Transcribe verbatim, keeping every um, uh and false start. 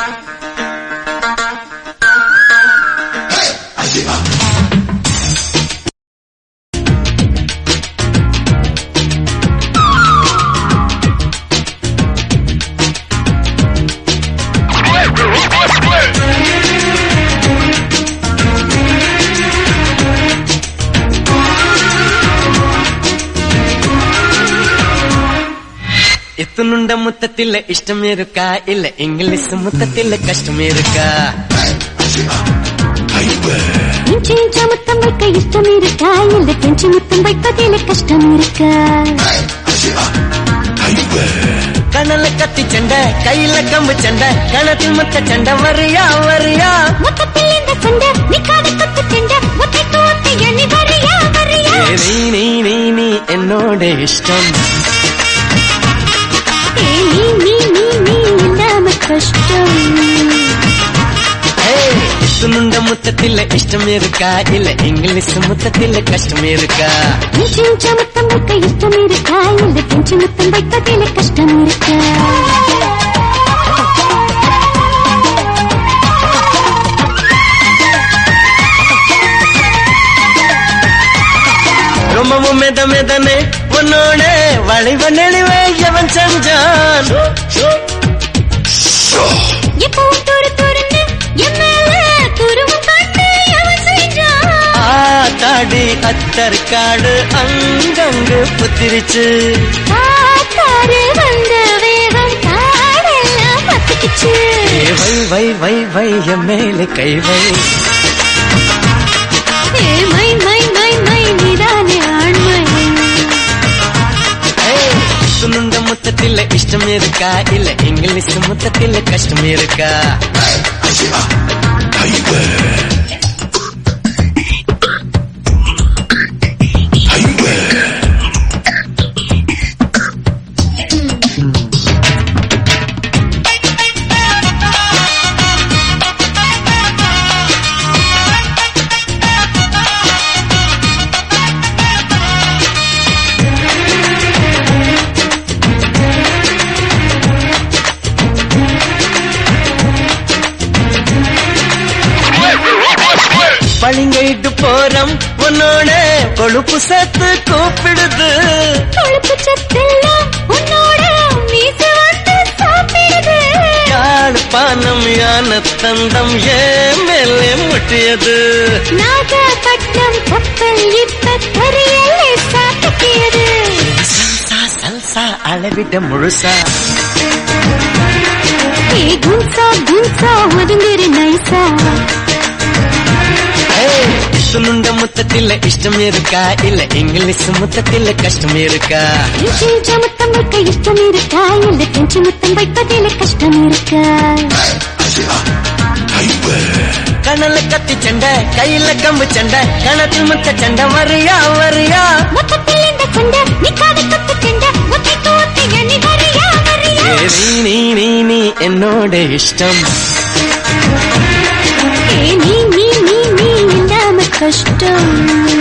இத்துணுண்ட முத்தத்தில இஷ்டம் இருக்கா இல்ல இங்கிலீஷ் முத்தத்தில கஷ்டம் இருக்கா? இஞ்சி இஞ்சா முத்தம் வைக்க இஷ்டம் இருக்கா இல்ல கெஞ்சி முத்தம் வைப்பதில கஷ்டம் இருக்கா? கணல கத்தி சண்டை கையில கம்பு சண்டை கணத்தில் முத்த சண்டை வரியா வரியா? மொத்தத்தில் இந்த சண்டை நிக்காத கத்து சண்டை ஒத்தைக்கு ஒத்தை எண்ணி வரியா வரியா? நீ நீ நீ நீ என்னோட இஷ்டம் நீ நீ நீ நீ இல்லாம கஷ்டம். இத்துணுண்ட முத்தத்தில இஷ்டம் இருக்கா இல்ல இங்கிலீஷ் முத்தத்தில கஷ்டம் இருக்கா? இஞ்சி இஞ்சா முத்தம் வைக்க இஷ்டம் இருக்கா இல்ல கெஞ்சி முத்தம் வைப்பதில கஷ்டம் இருக்கா? ரொம்பவும் மெத மெதனே உன்னோட வளைவ நெளிவே எவன் செஞ்சான்? எப்பவும் துரு துருன்னு என் மேல துருவம் கண்டு எவன் செஞ்சான்? ஆத்தாடி அத்தர் காடு அங்கங்கு புத்திரிச்சு காத்தாறு வந்த வேகம் காடெல்லாம் பத்துக்குச்சு. வை வை வை வை என் மேல கை வை ஏ மை மை மை மை நீதானே ஆண்மை. சுனுண்ட முத்தத்தில இஷ்டம் இருக்கா இல்ல இங்கிலீஷ் முத்தத்தில கஷ்டம் இருக்கா? பளிங்கிட்டு போறம் உன்னோட கொழுப்பு சத்து கூப்பிடுது. கொழுப்பு சத்தெல்லாம் உன்னோட மீச வந்து சாப்பிடுது. யாழ் பானம் யான தந்தம் ஏன் மேலே முட்டியது. நாகப்பட்டினம் கப்பல் இப்ப கரையிலே சாப்பிட்டியது. சல்சா சல்சா அளவிட முழுசா ஏ குன்சா குன்சா ஒதுங்குற நைசா. சுனுண்ட முத்தத்தில இஷ்டம் இருக்கா இல்ல இங்கிலீஷ் முத்தத்தில கஷ்டம் இருக்கா? இஞ்சி இஞ்சா முத்தம் வைக்க இஷ்டம் இருக்கா இல்ல கெஞ்சி முத்தம் வைப்பதில கஷ்டம் இருக்கா? கணல கத்தி சண்டை கையில கம்பு சண்டை கணத்தில் முத்த சண்டை வரியா வரியா? மொத்தத்தில் இந்த சண்டை நிக்காத கத்து சண்டை ஒத்தைக்கு ஒத்தை எண்ணி வரியா வரியா? நீ நீ நீ நீ என்னோட இஷ்டம் நீ நீ நீ நீ இல்லாம கஷ்டம்.